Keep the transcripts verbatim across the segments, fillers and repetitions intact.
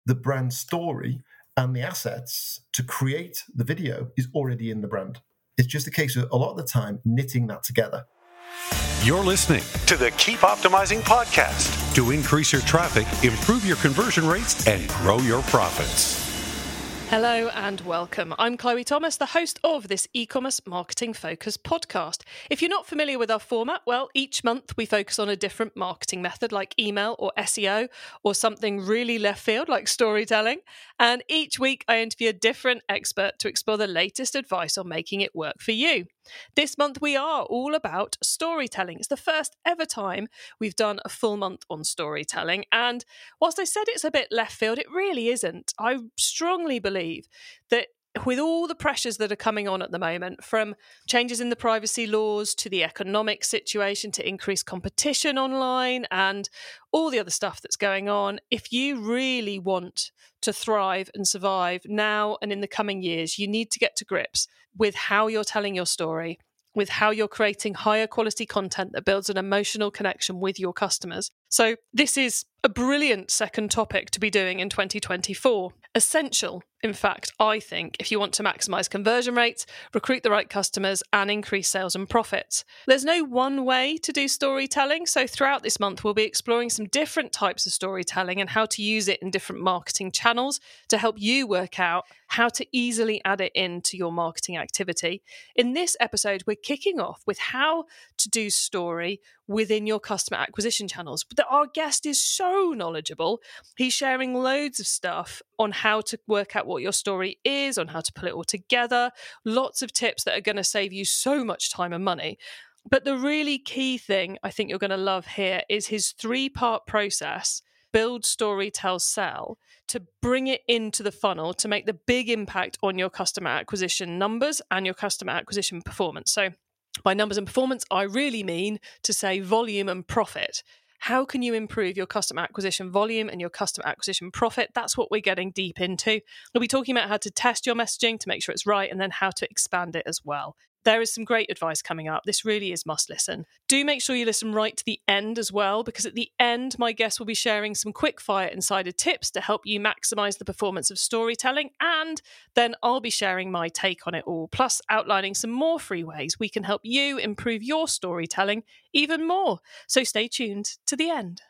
the brand story and the assets to create the video is already in the brand. It's just a case of a lot of the time knitting that together. You're listening to the Keep Optimizing podcast to increase your traffic, improve your conversion rates, and grow your profits. Hello and welcome. I'm Chloe Thomas, the host of this e-commerce marketing focus podcast. If you're not familiar with our format, well, each month we focus on a different marketing method like email or S E O or something really left field like storytelling. And each week I interview a different expert to explore the latest advice on making it work for you. This month we are all about storytelling. It's the first ever time we've done a full month on storytelling. And whilst I said it's a bit left field, it really isn't. I strongly believe that with all the pressures that are coming on at the moment, from changes in the privacy laws to the economic situation to increased competition online and all the other stuff that's going on, if you really want to thrive and survive now and in the coming years, you need to get to grips with how you're telling your story, with how you're creating higher quality content that builds an emotional connection with your customers. So this is a brilliant second topic to be doing in twenty twenty-four. Essential, in fact, I think, if you want to maximize conversion rates, recruit the right customers, and increase sales and profits. There's no one way to do storytelling, so throughout this month, we'll be exploring some different types of storytelling and how to use it in different marketing channels to help you work out how to easily add it into your marketing activity. In this episode, we're kicking off with how to do story within your customer acquisition channels. But our guest is so knowledgeable. He's sharing loads of stuff on how to work out what your story is, on how to put it all together, lots of tips that are going to save you so much time and money. But the really key thing I think you're going to love here is his three-part process, build, story, tell, sell, to bring it into the funnel to make the big impact on your customer acquisition numbers and your customer acquisition performance. So by numbers and performance, I really mean to say volume and profit. How can you improve your customer acquisition volume and your customer acquisition profit? That's what we're getting deep into. We'll be talking about how to test your messaging to make sure it's right and then how to expand it as well. There is some great advice coming up. This really is must listen. Do make sure you listen right to the end as well, because at the end, my guest will be sharing some quick fire insider tips to help you maximize the performance of storytelling. And then I'll be sharing my take on it all, plus outlining some more free ways we can help you improve your storytelling even more. So stay tuned to the end.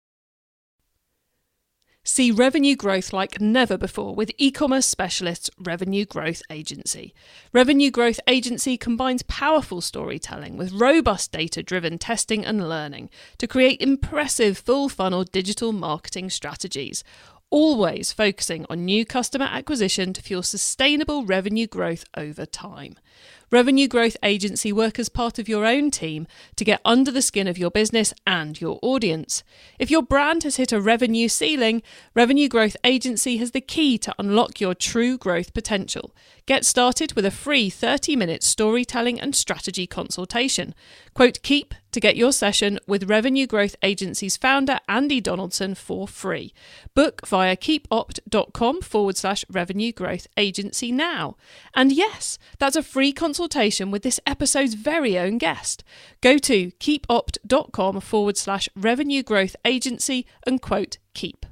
See revenue growth like never before with e-commerce specialists Revenue Growth Agency. Revenue Growth Agency combines powerful storytelling with robust data-driven testing and learning to create impressive full-funnel digital marketing strategies, always focusing on new customer acquisition to fuel sustainable revenue growth over time. Revenue Growth Agency work as part of your own team to get under the skin of your business and your audience. If your brand has hit a revenue ceiling, Revenue Growth Agency has the key to unlock your true growth potential. Get started with a free thirty-minute storytelling and strategy consultation. Quote KEEP to get your session with Revenue Growth Agency's founder Andy Donaldson for free. Book via keepopt.com forward slash Revenue Growth Agency now. And yes, that's a free consultation with this episode's very own guest. Go to keepopt.com forward slash Revenue Growth Agency and quote KEEP.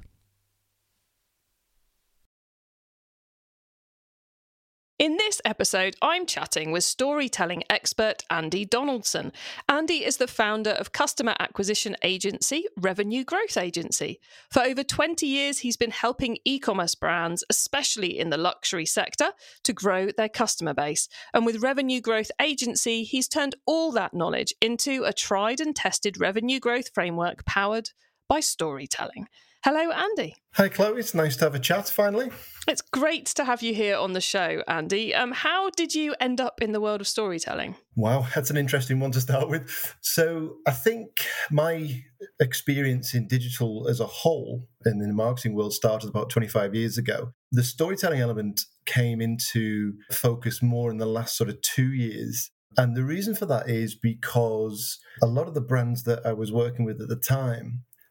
In this episode, I'm chatting with storytelling expert Andy Donaldson. Andy is the founder of customer acquisition agency Revenue Growth Agency. For over twenty years, he's been helping e-commerce brands, especially in the luxury sector, to grow their customer base. And with Revenue Growth Agency, he's turned all that knowledge into a tried and tested revenue growth framework powered by storytelling. Hello, Andy. Hi, Chloe. It's nice to have a chat finally. It's great to have you here on the show, Andy. Um, how did you end up in the world of storytelling? Wow, that's an interesting one to start with. So I think my experience in digital as a whole and in the marketing world started about twenty-five years ago. The storytelling element came into focus more in the last sort of two years. And the reason for that is because a lot of the brands that I was working with at the time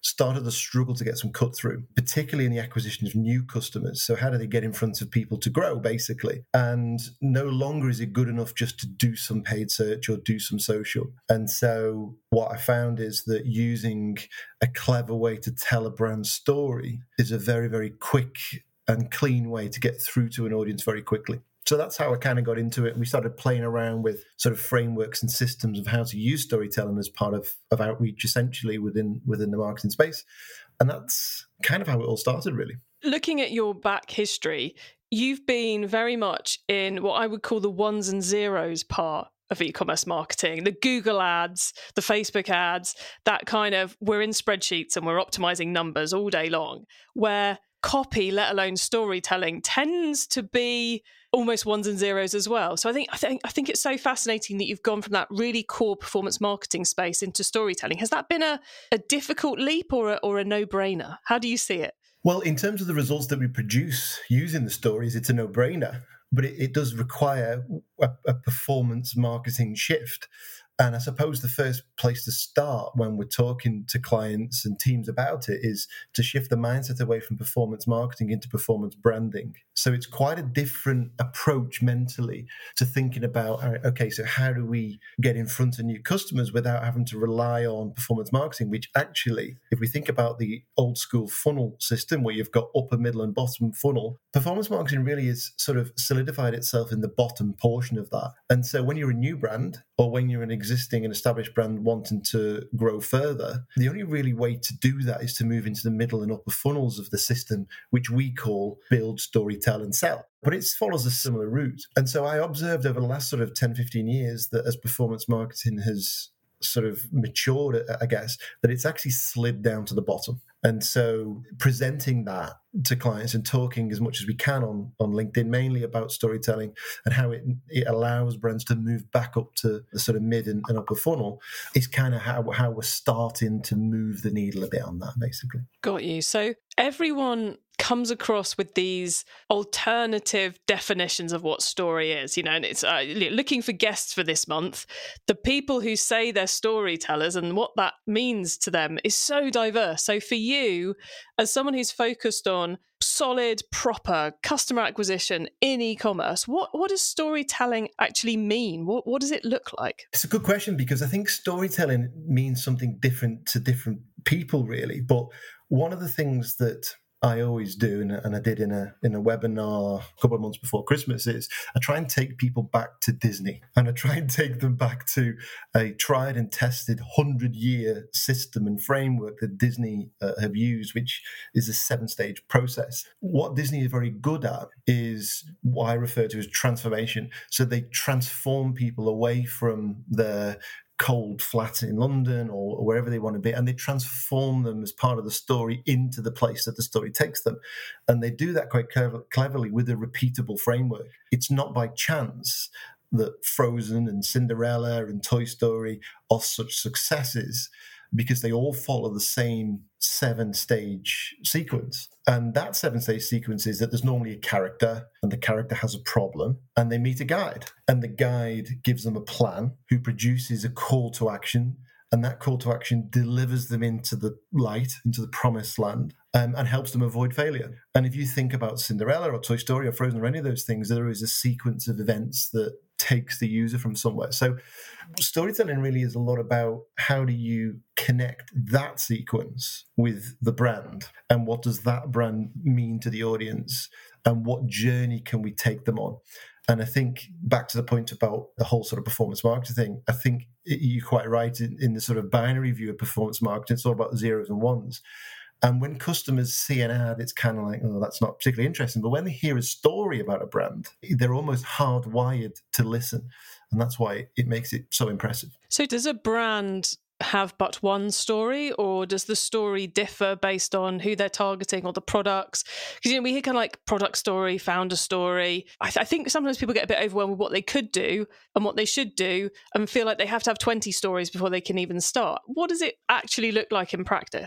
started to struggle to get some cut through, particularly in the acquisition of new customers. So how do they get in front of people to grow, basically? And no longer is it good enough just to do some paid search or do some social. And so what I found is that using a clever way to tell a brand story is a very, very quick and clean way to get through to an audience very quickly. So that's how I kind of got into it. And we started playing around with sort of frameworks and systems of how to use storytelling as part of, of outreach, essentially, within within the marketing space. And that's kind of how it all started, really. Looking at your back history, you've been very much in what I would call the ones and zeros part of e-commerce marketing, the Google ads, the Facebook ads, that kind of, we're in spreadsheets and we're optimizing numbers all day long, where copy, let alone storytelling, tends to be almost ones and zeros as well. So I think I think I think it's so fascinating that you've gone from that really core performance marketing space into storytelling. Has that been a, a difficult leap or a, or a no-brainer? How do you see it? Well, in terms of the results that we produce using the stories, it's a no-brainer, but it, it does require a, a performance marketing shift. And I suppose the first place to start when we're talking to clients and teams about it is to shift the mindset away from performance marketing into performance branding. So it's quite a different approach mentally to thinking about, all right, okay, so how do we get in front of new customers without having to rely on performance marketing, which actually, if we think about the old school funnel system where you've got upper, middle, and bottom funnel, performance marketing really is sort of solidified itself in the bottom portion of that. And so when you're a new brand or when you're an existing and established brand wanting to grow further, the only really way to do that is to move into the middle and upper funnels of the system, which we call build, story, tell, and sell. But it follows a similar route. And so I observed over the last sort of ten, fifteen years that as performance marketing has sort of matured, I guess, that it's actually slid down to the bottom. And so presenting that to clients and talking as much as we can on, on LinkedIn, mainly about storytelling and how it, it allows brands to move back up to the sort of mid and, and upper funnel is kind of how, how we're starting to move the needle a bit on that, basically. Got you. So everyone comes across with these alternative definitions of what story is, you know, and it's uh, looking for guests for this month. The people who say they're storytellers and what that means to them is so diverse. So for you, as someone who's focused on solid, proper customer acquisition in e-commerce, what, what does storytelling actually mean? What, what does it look like? It's a good question because I think storytelling means something different to different people, really. But one of the things that I always do, and I did in a in a webinar a couple of months before Christmas, is I try and take people back to Disney, and I try and take them back to a tried and tested hundred-year system and framework that Disney uh, have used, which is a seven-stage process. What Disney is very good at is what I refer to as transformation. So they transform people away from their cold flat in London or, or wherever they want to be, and they transform them as part of the story into the place that the story takes them. And they do that quite clever, cleverly with a repeatable framework. It's not by chance that Frozen and Cinderella and Toy Story are such successes, because they all follow the same seven-stage sequence. And that seven-stage sequence is that there's normally a character, and the character has a problem, and they meet a guide. And the guide gives them a plan, who produces a call to action, and that call to action delivers them into the light, into the promised land, um, and helps them avoid failure. And if you think about Cinderella or Toy Story or Frozen or any of those things, there is a sequence of events that takes the user from somewhere. So storytelling really is a lot about how do you connect that sequence with the brand, and what does that brand mean to the audience, and what journey can we take them on. And I think back to the point about the whole sort of performance marketing thing, I think you're quite right in, in the sort of binary view of performance marketing. It's all about zeros and ones. And when customers see an ad, it's kind of like, oh, that's not particularly interesting. But when they hear a story about a brand, they're almost hardwired to listen. And that's why it makes it so impressive. So does a brand have but one story, or does the story differ based on who they're targeting or the products? Because, you know, we hear kind of like product story, founder story. I, th- I think sometimes people get a bit overwhelmed with what they could do and what they should do, and feel like they have to have twenty stories before they can even start. What does it actually look like in practice?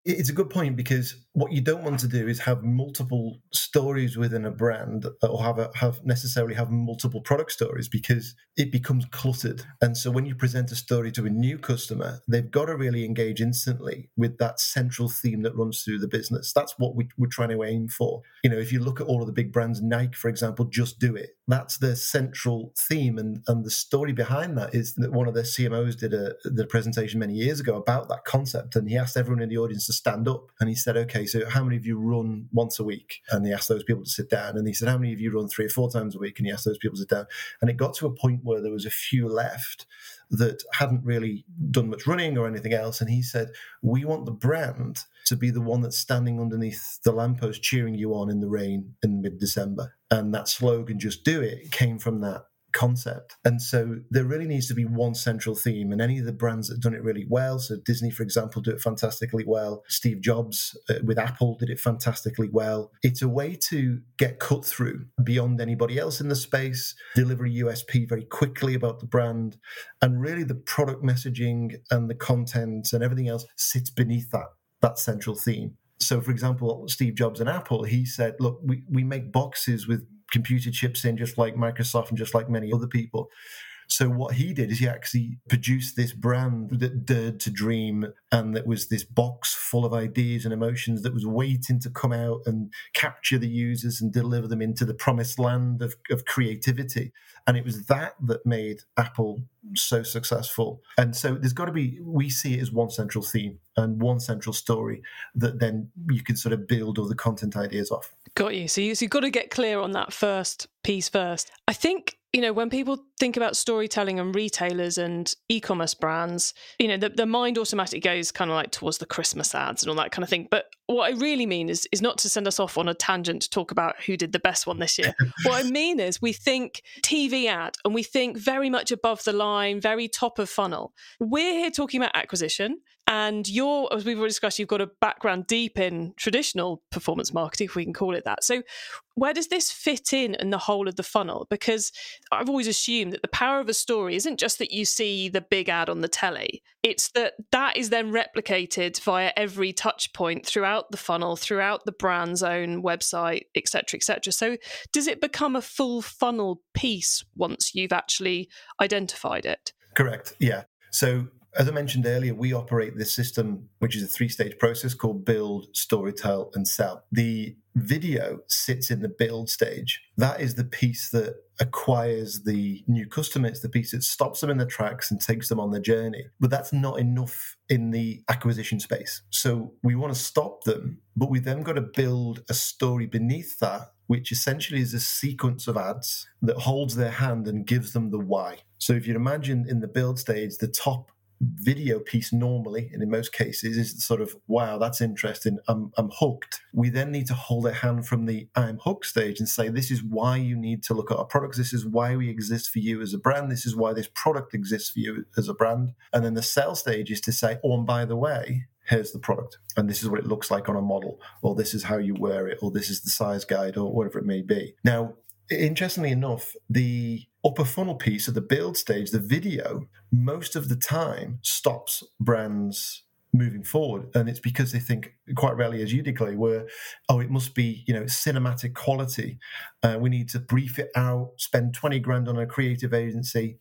It's a good point, because what you don't want to do is have multiple stories within a brand, or have a, have necessarily have multiple product stories, because it becomes cluttered. And so when you present a story to a new customer, they've got to really engage instantly with that central theme that runs through the business. That's what we, we're trying to aim for. You know, if you look at all of the big brands, Nike, for example, just do it. That's their central theme. And, and the story behind that is that one of their C M Os did a, did a presentation many years ago about that concept. And he asked everyone in the audience to stand up. And he said, okay, so how many of you run once a week? And he asked those people to sit down. And he said, how many of you run three or four times a week? And he asked those people to sit down. And it got to a point where there was a few left that hadn't really done much running or anything else. And he said, we want the brand to be the one that's standing underneath the lamppost cheering you on in the rain in mid-December. And that slogan, just do it, came from that concept. And so there really needs to be one central theme, and any of the brands that have done it really well, so Disney, for example, do it fantastically well. Steve Jobs uh, with Apple did it fantastically well. It's a way to get cut through beyond anybody else in the space, deliver a U S P very quickly about the brand, and really the product messaging and the content and everything else sits beneath that, that central theme. So, for example, Steve Jobs and Apple, he said, look, we, we make boxes with computer chips in, just like Microsoft and just like many other people. So what he did is he actually produced this brand that dared to dream, and that was this box full of ideas and emotions that was waiting to come out and capture the users and deliver them into the promised land of, of creativity. And it was that that made Apple so successful. And so there's got to be, we see it as one central theme and one central story that then you can sort of build all the content ideas off. Got you. So, you, so you've got to get clear on that first piece first. I think, you know, when people think about storytelling and retailers and e-commerce brands, you know, the, the mind automatically goes kind of like towards the Christmas ads and all that kind of thing. But what I really mean is, is not to send us off on a tangent to talk about who did the best one this year. What I mean is we think T V ad, and we think very much above the line, very top of funnel. We're here talking about acquisition. And you're, as we've already discussed, you've got a background deep in traditional performance marketing, if we can call it that. So where does this fit in in the whole of the funnel? Because I've always assumed that the power of a story isn't just that you see the big ad on the telly. It's that that is then replicated via every touch point throughout the funnel, throughout the brand's own website, et cetera, et cetera. So does it become a full funnel piece once you've actually identified it? Correct. Yeah. So as I mentioned earlier, we operate this system, which is a three-stage process called build, storytell, and sell. The video sits in the build stage. That is the piece that acquires the new customer. It's the piece that stops them in their tracks and takes them on the journey. But that's not enough in the acquisition space. So we want to stop them, but we've then got to build a story beneath that, which essentially is a sequence of ads that holds their hand and gives them the why. So if you imagine in the build stage, the top video piece normally, and in most cases, is sort of, wow, that's interesting, I'm, I'm hooked. We then need to hold their hand from the I'm hooked stage and say, this is why you need to look at our products. This is why we exist for you as a brand. This is why this product exists for you as a brand. And then the sell stage is to say, oh, and by the way, here's the product, and this is what it looks like on a model, or this is how you wear it, or this is the size guide, or whatever it may be. Now, interestingly enough, the upper funnel piece of the build stage, the video, most of the time stops brands moving forward. And it's because they think, quite rarely, as you declare, where, oh, it must be, you know, cinematic quality. Uh, we need to brief it out, spend twenty grand on a creative agency.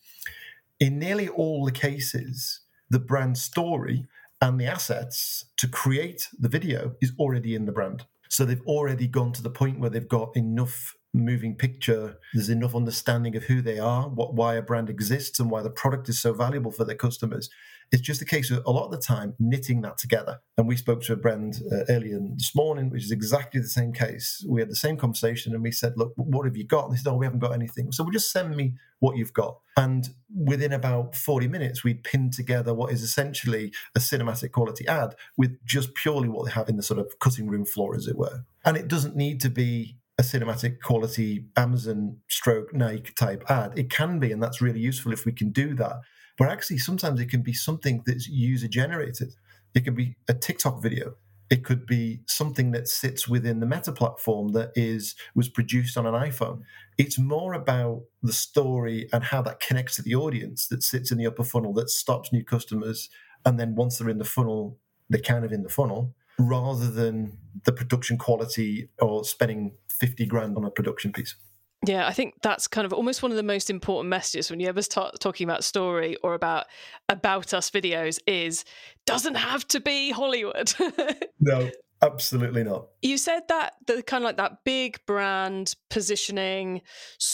In nearly all the cases, the brand story and the assets to create the video is already in the brand. So they've already gone to the point where they've got enough moving picture, there's enough understanding of who they are, what why a brand exists, and why the product is so valuable for their customers. It's just a case of, a lot of the time, knitting that together. And we spoke to a brand uh, earlier this morning, which is exactly the same case. We had the same conversation, and we said, look, what have you got? And they said, oh, we haven't got anything. So well, just send me what you've got. And within about forty minutes, we'd pinned together what is essentially a cinematic quality ad with just purely what they have in the sort of cutting room floor, as it were. And it doesn't need to be a cinematic quality Amazon stroke Nike type ad. It can be, and that's really useful if we can do that. But actually, sometimes it can be something that's user generated. It could be a TikTok video. It could be something that sits within the Meta platform that is was produced on an iPhone. It's more about the story and how that connects to the audience that sits in the upper funnel, that stops new customers. And then once they're in the funnel, they're kind of in the funnel. rather than the production quality or spending fifty grand on a production piece. Yeah, I think that's kind of almost one of the most important messages when you ever start talking about story or about about us videos is doesn't have to be Hollywood. No, absolutely not. You said that the kind of like that big brand positioning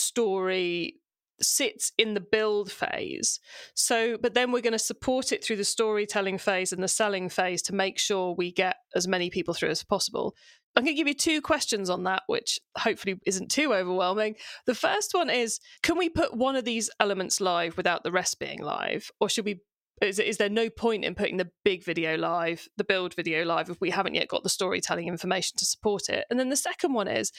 story sits in the build phase. So, but then we're going to support it through the storytelling phase and the selling phase to make sure we get as many people through as possible. I'm going to give you two questions on that, which hopefully isn't too overwhelming. The first one is, can we put one of these elements live without the rest being live? Or should we, is, is there no point in putting the big video live, the build video live, if we haven't yet got the storytelling information to support it? And then the second one is,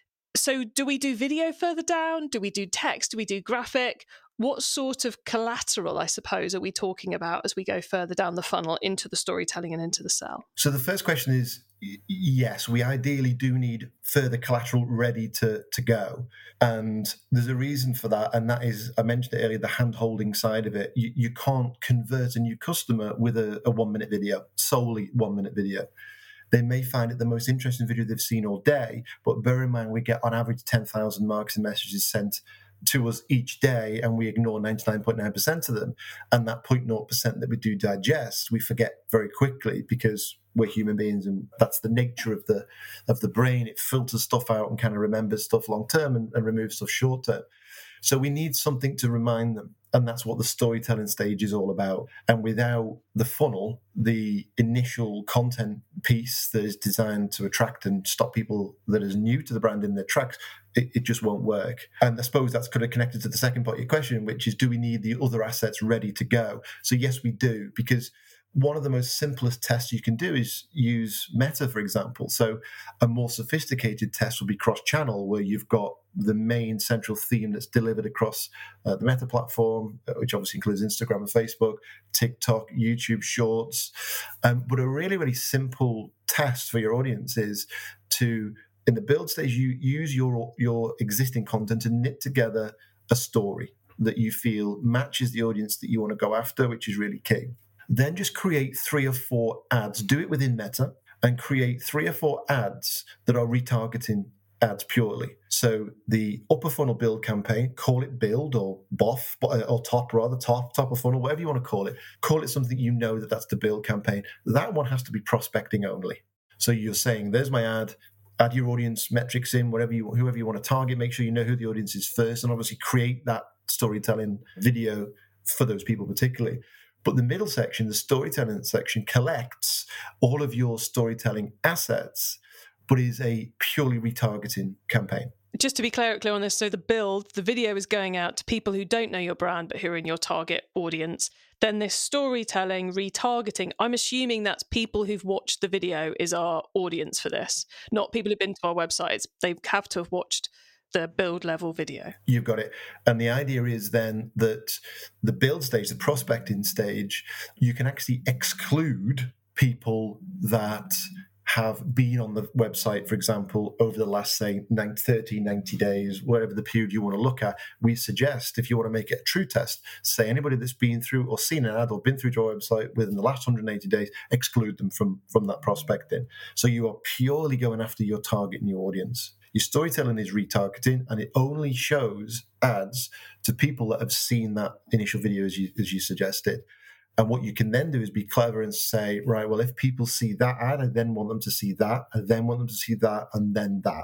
so do we do video further down? Do we do text? Do we do graphic? What sort of collateral, I suppose, are we talking about as we go further down the funnel into the storytelling and into the sell? So the first question is, yes, we ideally do need further collateral ready to, to go. And there's a reason for that. And that is, I mentioned it earlier, the hand-holding side of it. You, you can't convert a new customer with a, a one-minute video, solely one-minute video. They may find it the most interesting video they've seen all day, but bear in mind we get on average ten thousand marketing messages sent to us each day, and we ignore ninety-nine point nine percent of them. And that zero point zero percent that we do digest, we forget very quickly because we're human beings, and that's the nature of the of the brain. It filters stuff out and kind of remembers stuff long term and, and removes stuff short term. So we need something to remind them. And that's what the storytelling stage is all about. And without the funnel, the initial content piece that is designed to attract and stop people that is new to the brand in their tracks, it, it just won't work. And I suppose that's kind of connected to the second part of your question, which is, do we need the other assets ready to go? So yes, we do, because one of the most simplest tests you can do is use Meta, for example. So a more sophisticated test will be cross-channel, where you've got the main central theme that's delivered across uh, the Meta platform, which obviously includes Instagram and Facebook, TikTok, YouTube Shorts. Um, but a really, really simple test for your audience is to, in the build stage, you use your your existing content to knit together a story that you feel matches the audience that you want to go after, which is really key. Then just create three or four ads. Do it within Meta and create three or four ads that are retargeting ads purely. So the upper funnel build campaign, call it build or B O F, or top rather, top, top of funnel, whatever you want to call it. Call it something you know that that's the build campaign. That one has to be prospecting only. So you're saying, there's my ad, add your audience metrics in, whatever you, whoever you want to target, make sure you know who the audience is first, and obviously create that storytelling video for those people particularly. But the middle section, the storytelling section, collects all of your storytelling assets, but is a purely retargeting campaign. Just to be clear, clear on this, so the build, the video is going out to people who don't know your brand, but who are in your target audience. Then this storytelling, retargeting, I'm assuming that's people who've watched the video is our audience for this, not people who've been to our websites. They have to have watched the build level video. You've got it. And the idea is then that the build stage, the prospecting stage, you can actually exclude people that have been on the website, for example, over the last, say, thirty, ninety days, whatever the period you want to look at. We suggest, if you want to make it a true test, say anybody that's been through or seen an ad or been through to our website within the last one hundred eighty days, exclude them from, from that prospecting. So you are purely going after your target and your audience. Your storytelling is retargeting, and it only shows ads to people that have seen that initial video, as you, as you suggested. And what you can then do is be clever and say, right, well, if people see that ad, I then want them to see that, I then want them to see that, and then that.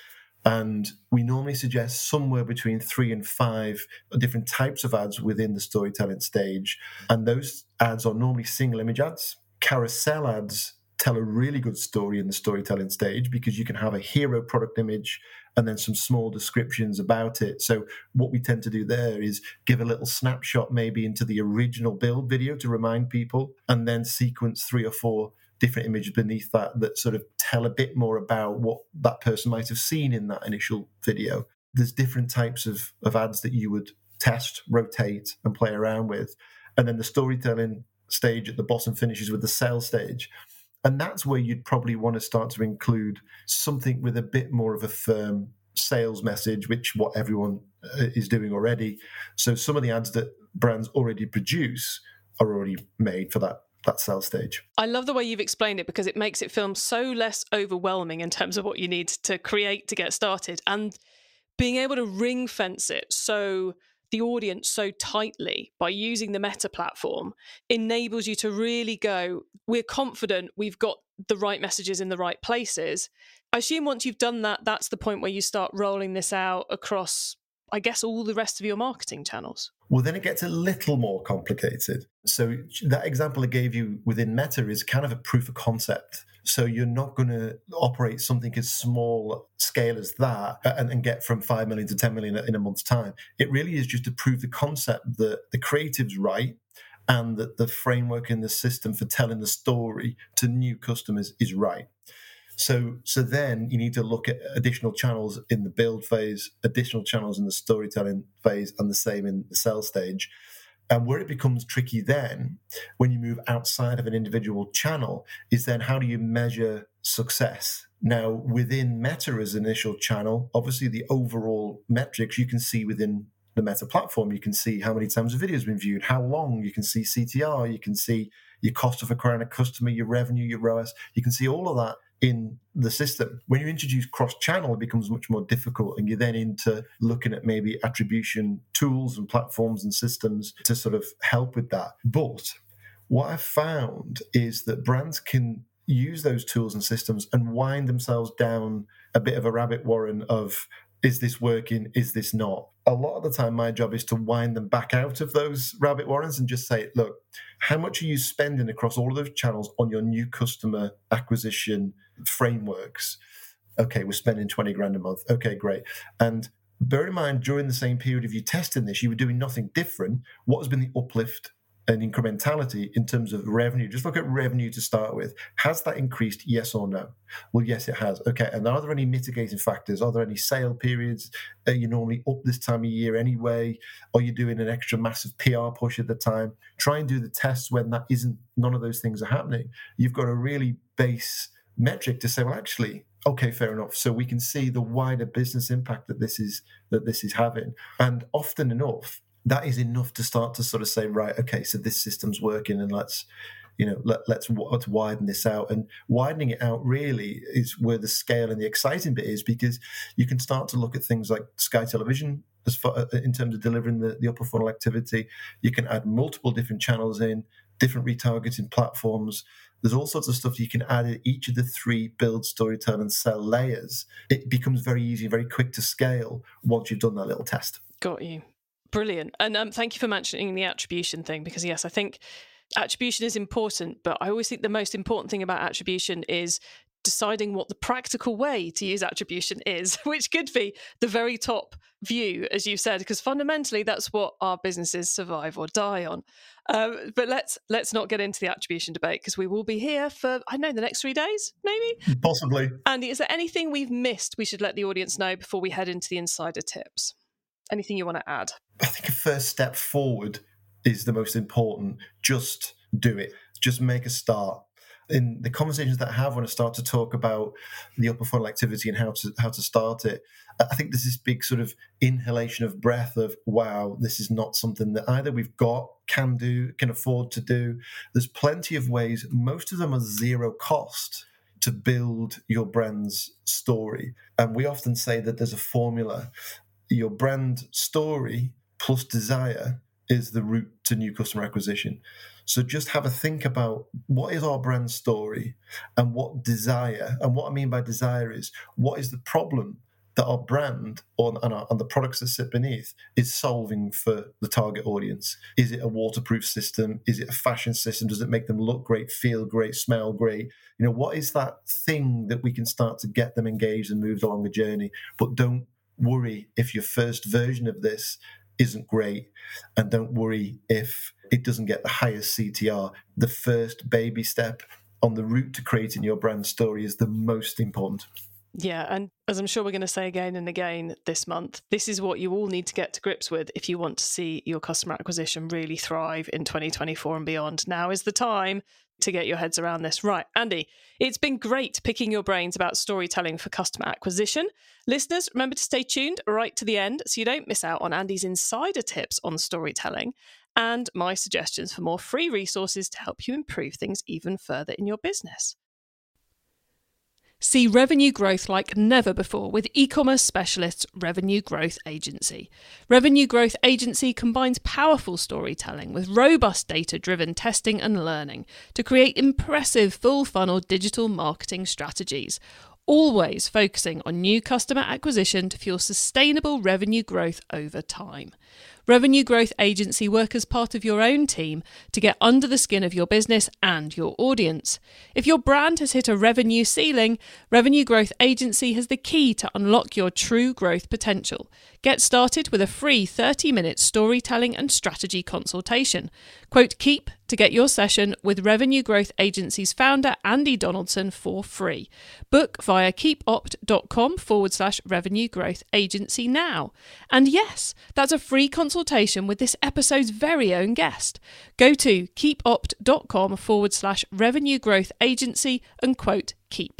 And we normally suggest somewhere between three and five different types of ads within the storytelling stage. And those ads are normally single image ads. Carousel ads tell a really good story in the storytelling stage because you can have a hero product image and then some small descriptions about it. So what we tend to do there is give a little snapshot maybe into the original build video to remind people, and then sequence three or four different images beneath that that sort of tell a bit more about what that person might have seen in that initial video. There's different types of, of ads that you would test, rotate, and play around with. And then the storytelling stage at the bottom finishes with the sales stage. And that's where you'd probably want to start to include something with a bit more of a firm sales message, which what everyone is doing already. So some of the ads that brands already produce are already made for that that sales stage. I love the way you've explained it, because it makes it feel so less overwhelming in terms of what you need to create to get started, and being able to ring fence it so the audience so tightly by using the Meta platform enables you to really go, we're confident we've got the right messages in the right places. I assume once you've done that, that's the point where you start rolling this out across, I guess, all the rest of your marketing channels. Well, then it gets a little more complicated. So that example I gave you within Meta is kind of a proof of concept. So you're not going to operate something as small scale as that and, and get from five million to ten million in a month's time. It really is just to prove the concept that the creative's right and that the framework in the system for telling the story to new customers is right. So, so then you need to look at additional channels in the build phase, additional channels in the storytelling phase, and the same in the sales stage. And where it becomes tricky then, when you move outside of an individual channel, is then how do you measure success? Now, within Meta as an initial channel, obviously the overall metrics you can see within the Meta platform. You can see how many times a video has been viewed, how long, you can see C T R, you can see your cost of acquiring a customer, your revenue, your R O A S, you can see all of that in the system. When you introduce cross-channel, it becomes much more difficult, and you're then into looking at maybe attribution tools and platforms and systems to sort of help with that. But what I've found is that brands can use those tools and systems and wind themselves down a bit of a rabbit warren of, is this working? Is this not? A lot of the time, my job is to wind them back out of those rabbit warrens and just say, look, how much are you spending across all of those channels on your new customer acquisition frameworks? Okay, we're spending twenty grand a month. Okay, great. And bear in mind, during the same period of you testing this, you were doing nothing different. What has been the uplift and incrementality in terms of revenue? Just look at revenue to start with. Has that increased, yes or no? Well, yes, it has. Okay, and are there any mitigating factors? Are there any sale periods? Are you normally up this time of year anyway? Are you doing an extra massive P R push at the time? Try and do the tests when that isn't, none of those things are happening. You've got a really base metric to say, well, actually, okay, fair enough. So we can see the wider business impact that this is that this is having. And often enough, that is enough to start to sort of say, right, okay, so this system's working, and let's, you know, let, let's, let's widen this out. And widening it out really is where the scale and the exciting bit is, because you can start to look at things like Sky Television as far, in terms of delivering the, the upper funnel activity. You can add multiple different channels in, different retargeting platforms. There's all sorts of stuff you can add in each of the three build, storytell, and sell layers. It becomes very easy, very quick to scale once you've done that little test. Got you. Brilliant. And um, thank you for mentioning the attribution thing, because yes, I think attribution is important, but I always think the most important thing about attribution is deciding what the practical way to use attribution is, which could be the very top view, as you said, because fundamentally that's what our businesses survive or die on. Um, but let's let's not get into the attribution debate, because we will be here for, I don't know, the next three days, maybe? Possibly. Andy, is there anything we've missed we should let the audience know before we head into the insider tips? Anything you want to add? I think a first step forward is the most important. Just do it. Just make a start. In the conversations that I have when I start to talk about the upper funnel activity and how to how to start it, I think there's this big sort of inhalation of breath of, wow, this is not something that either we've got, can do, can afford to do. There's plenty of ways. Most of them are zero cost to build your brand's story. And we often say that there's a formula. Your brand story plus desire is the route to new customer acquisition. So just have a think about, what is our brand story and what desire, and what I mean by desire is, what is the problem that our brand or, and, our, and the products that sit beneath is solving for the target audience? Is it a waterproof system? Is it a fashion system? Does it make them look great, feel great, smell great? You know, what is that thing that we can start to get them engaged and moved along the journey? But don't worry if your first version of this isn't great, and don't worry if it doesn't get the highest C T R. The first baby step on the route to creating your brand story is the most important. Yeah, and as I'm sure we're going to say again and again this month, this is what you all need to get to grips with if you want to see your customer acquisition really thrive in twenty twenty-four and beyond. Now is the time to get your heads around this. Right, Andy, it's been great picking your brains about storytelling for customer acquisition. Listeners, remember to stay tuned right to the end so you don't miss out on Andy's insider tips on storytelling. and my suggestions for more free resources to help you improve things even further in your business. See revenue growth like never before with e-commerce specialists Revenue Growth Agency. Revenue Growth Agency combines powerful storytelling with robust data-driven testing and learning to create impressive full-funnel digital marketing strategies, always focusing on new customer acquisition to fuel sustainable revenue growth over time. Revenue Growth Agency work as part of your own team to get under the skin of your business and your audience. If your brand has hit a revenue ceiling, Revenue Growth Agency has the key to unlock your true growth potential. Get started with a free thirty-minute storytelling and strategy consultation. Quote KEEP to get your session with Revenue Growth Agency's founder Andy Donaldson for free. Book via keepopt.com forward slash Revenue Growth Agency now. And yes, that's a free consultation with this episode's very own guest. Go to keepopt.com forward slash Revenue Growth Agency and quote KEEP.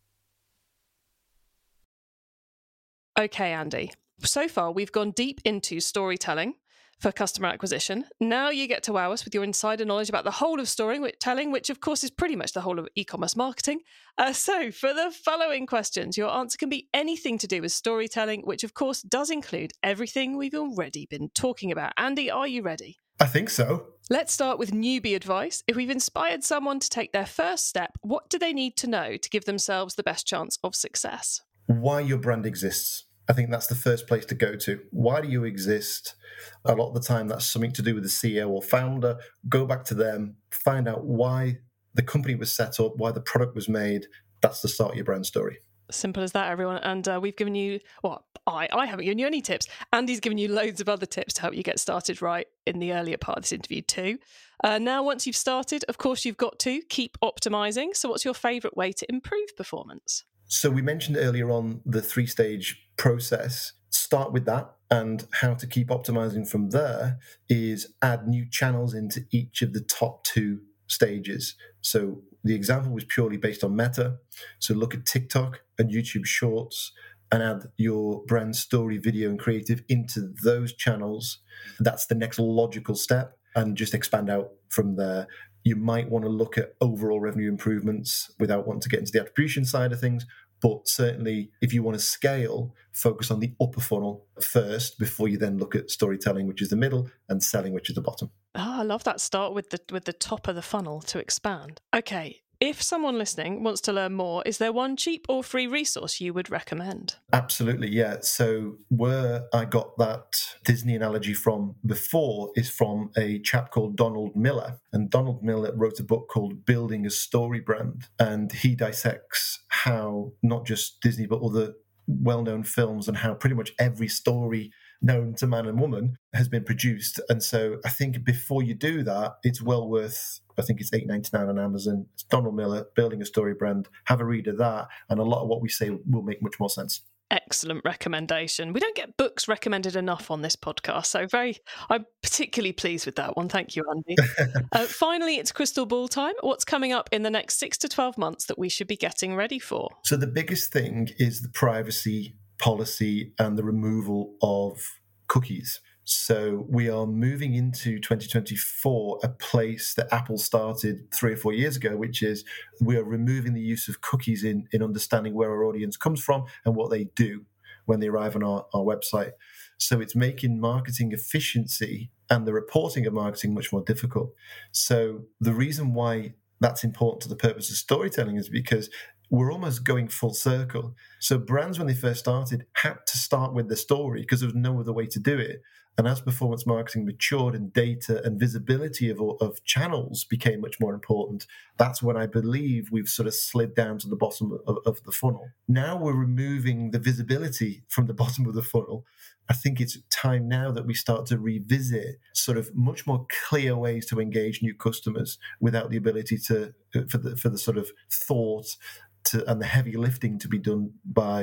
Okay, Andy. So far, we've gone deep into storytelling for customer acquisition. Now you get to wow us with your insider knowledge about the whole of storytelling, which of course is pretty much the whole of e-commerce marketing. Uh, so for the following questions, your answer can be anything to do with storytelling, which of course does include everything we've already been talking about. Andy, are you ready? I think so. Let's start with newbie advice. If we've inspired someone to take their first step, what do they need to know to give themselves the best chance of success? Why your brand exists. I think that's the first place to go to. Why do you exist? A lot of the time, that's something to do with the C E O or founder. Go back to them, find out why the company was set up, why the product was made. That's the start of your brand story. Simple as that, everyone. And uh, we've given you, well, I, I haven't given you any tips. Andy's given you loads of other tips to help you get started right in the earlier part of this interview too. Uh, now, once you've started, of course, you've got to keep optimizing. So what's your favourite way to improve performance? So we mentioned earlier on the three-stage process. Start with that, and how to keep optimizing from there is add new channels into each of the top two stages. So the example was purely based on Meta. So look at TikTok and YouTube Shorts and add your brand story, video, and creative into those channels. That's the next logical step, and just expand out from there. You might want to look at overall revenue improvements without wanting to get into the attribution side of things. But certainly, if you want to scale, focus on the upper funnel first before you then look at storytelling, which is the middle, and selling, which is the bottom. Oh, I love that. Start with the with the top of the funnel to expand. Okay. If someone listening wants to learn more, is there one cheap or free resource you would recommend? Absolutely, yeah. So where I got that Disney analogy from before is from a chap called Donald Miller. And Donald Miller wrote a book called Building a Story Brand. And he dissects how not just Disney, but other well-known films and how pretty much every story known to man and woman has been produced. And so I think before you do that, it's well worth, I think it's eight dollars and ninety-nine cents on Amazon. It's Donald Miller, Building a Story Brand. Have a read of that, and a lot of what we say will make much more sense. Excellent recommendation. We don't get books recommended enough on this podcast, so very, I'm particularly pleased with that one. Thank you, Andy. uh, finally, it's crystal ball time. What's coming up in the next six to twelve months that we should be getting ready for? So the biggest thing is the privacy policy and the removal of cookies. So we are moving into twenty twenty-four, a place that Apple started three or four years ago, which is we are removing the use of cookies in, in understanding where our audience comes from and what they do when they arrive on our, our website. So it's making marketing efficiency and the reporting of marketing much more difficult. So the reason why that's important to the purpose of storytelling is because we're almost going full circle. So brands, when they first started, had to start with the story because there was no other way to do it. And as performance marketing matured and data and visibility of, of channels became much more important, that's when I believe we've sort of slid down to the bottom of, of the funnel. Now we're removing the visibility from the bottom of the funnel. I think it's time now that we start to revisit sort of much more clear ways to engage new customers without the ability to, for the, for the sort of thought to, and the heavy lifting to be done by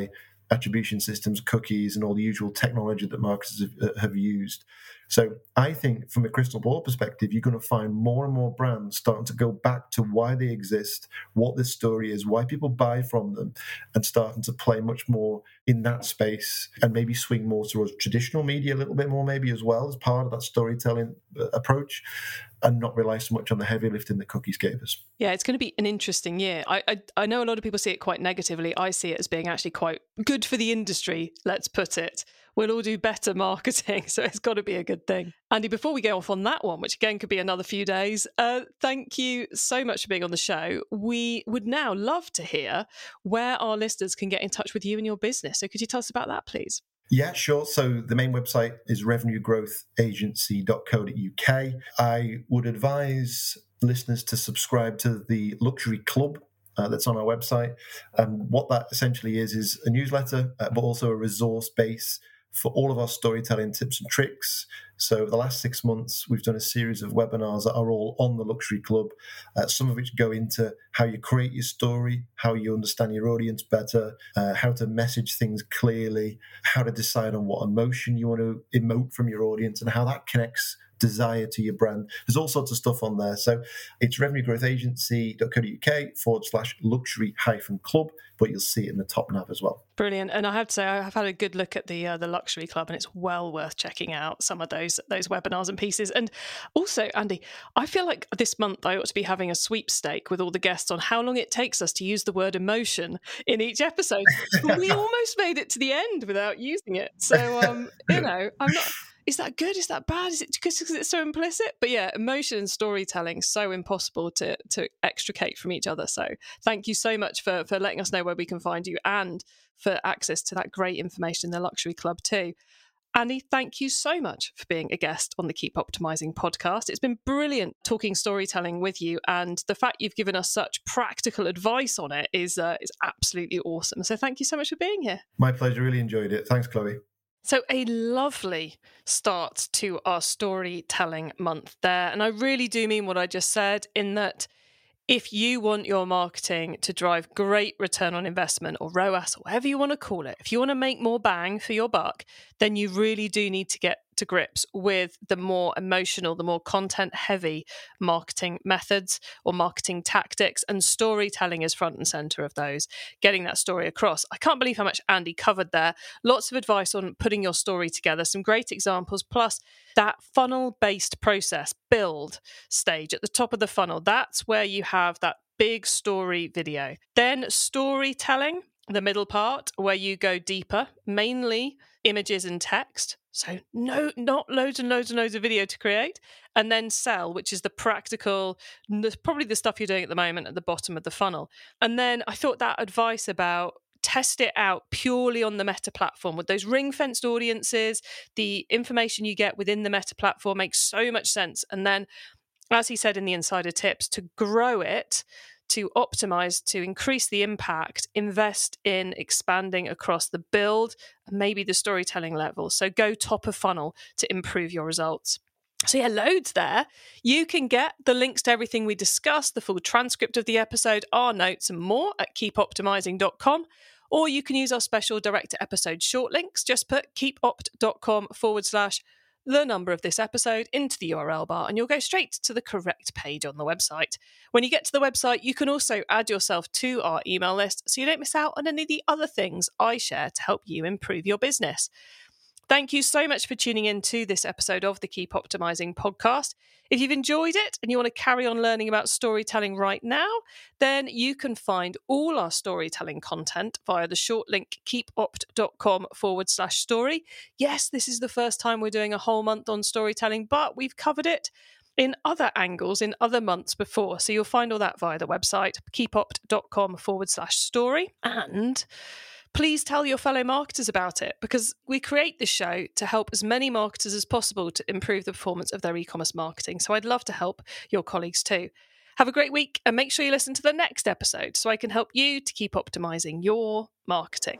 attribution systems, cookies, and all the usual technology that marketers have, have used. So I think from a crystal ball perspective, you're going to find more and more brands starting to go back to why they exist, what their story is, why people buy from them, and starting to play much more in that space and maybe swing more towards traditional media a little bit more maybe as well as part of that storytelling approach, and not rely so much on the heavy lifting that cookies gave us. Yeah, it's going to be an interesting year. I, I I know a lot of people see it quite negatively. I see it as being actually quite good for the industry, let's put it. We'll all do better marketing, so it's got to be a good thing. Andy, before we go off on that one, which again could be another few days, uh, thank you so much for being on the show. We would now love to hear where our listeners can get in touch with you and your business. So could you tell us about that, please? Yeah, sure. So the main website is revenue growth agency dot co dot uk. I would advise listeners to subscribe to the Luxury Club uh, that's on our website. And what that essentially is, is a newsletter, uh, but also a resource base for all of our storytelling tips and tricks. So over the last six months, we've done a series of webinars that are all on the Luxury Club, uh, some of which go into how you create your story, how you understand your audience better, uh, how to message things clearly, how to decide on what emotion you want to emote from your audience, and how that connects desire to your brand. There's all sorts of stuff on there. So it's revenue growth agency dot co dot uk forward slash luxury hyphen club, but you'll see it in the top nav as well. Brilliant. And I have to say, I've had a good look at the uh, the Luxury Club, and it's well worth checking out some of those those webinars and pieces. And also, Andy, I feel like this month I ought to be having a sweepstake with all the guests on how long it takes us to use the word emotion in each episode. But we almost made it to the end without using it. So, um, you know, I'm not... Is that good? Is that bad? Is it because it's so implicit? But yeah, emotion and storytelling, so impossible to to extricate from each other. So thank you so much for for letting us know where we can find you and for access to that great information in the Luxury Club too. Andy, thank you so much for being a guest on the Keep Optimizing podcast. It's been brilliant talking storytelling with you, and the fact you've given us such practical advice on it is uh, is absolutely awesome. So thank you so much for being here. My pleasure. Really enjoyed it. Thanks, Chloe. So a lovely start to our storytelling month there. And I really do mean what I just said, in that if you want your marketing to drive great return on investment, or R O A S, or whatever you want to call it, if you want to make more bang for your buck, then you really do need to get to grips with the more emotional, the more content heavy marketing methods or marketing tactics, and storytelling is front and center of those, getting that story across. I can't believe how much Andy covered there. Lots of advice on putting your story together, some great examples, plus that funnel based process build stage at the top of the funnel. That's where you have that big story video. Then storytelling, the middle part, where you go deeper, mainly images and text. So no, not loads and loads and loads of video to create. And then sell, which is the practical, probably the stuff you're doing at the moment at the bottom of the funnel. And then I thought that advice about test it out purely on the Meta platform with those ring-fenced audiences, the information you get within the Meta platform makes so much sense. And then, as he said in the insider tips, to grow it, to optimize, to increase the impact, invest in expanding across the build, and maybe the storytelling level. So go top of funnel to improve your results. So yeah, loads there. You can get the links to everything we discussed, the full transcript of the episode, our notes and more at keep optimizing dot com. Or you can use our special direct to episode short links. Just put keepopt.com forward slash the number of this episode into the U R L bar, and you'll go straight to the correct page on the website. When you get to the website, you can also add yourself to our email list so you don't miss out on any of the other things I share to help you improve your business. Thank you so much for tuning in to this episode of the Keep Optimizing podcast. If you've enjoyed it and you want to carry on learning about storytelling right now, then you can find all our storytelling content via the short link keepopt.com forward slash story. Yes, this is the first time we're doing a whole month on storytelling, but we've covered it in other angles in other months before. So you'll find all that via the website, keepopt.com forward slash story. And please tell your fellow marketers about it, because we create this show to help as many marketers as possible to improve the performance of their e-commerce marketing. So I'd love to help your colleagues too. Have a great week, and make sure you listen to the next episode so I can help you to keep optimizing your marketing.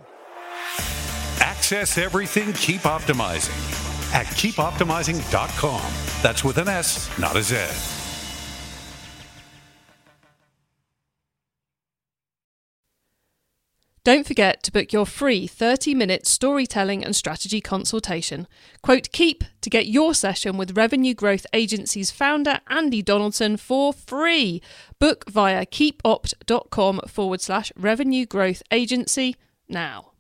Access everything Keep Optimizing at keep optimizing dot com. That's with an S, not a Z. Don't forget to book your free thirty-minute storytelling and strategy consultation. Quote KEEP to get your session with Revenue Growth Agency's founder, Andy Donaldson, for free. Book via keepopt.com forward slash revenue growth agency now.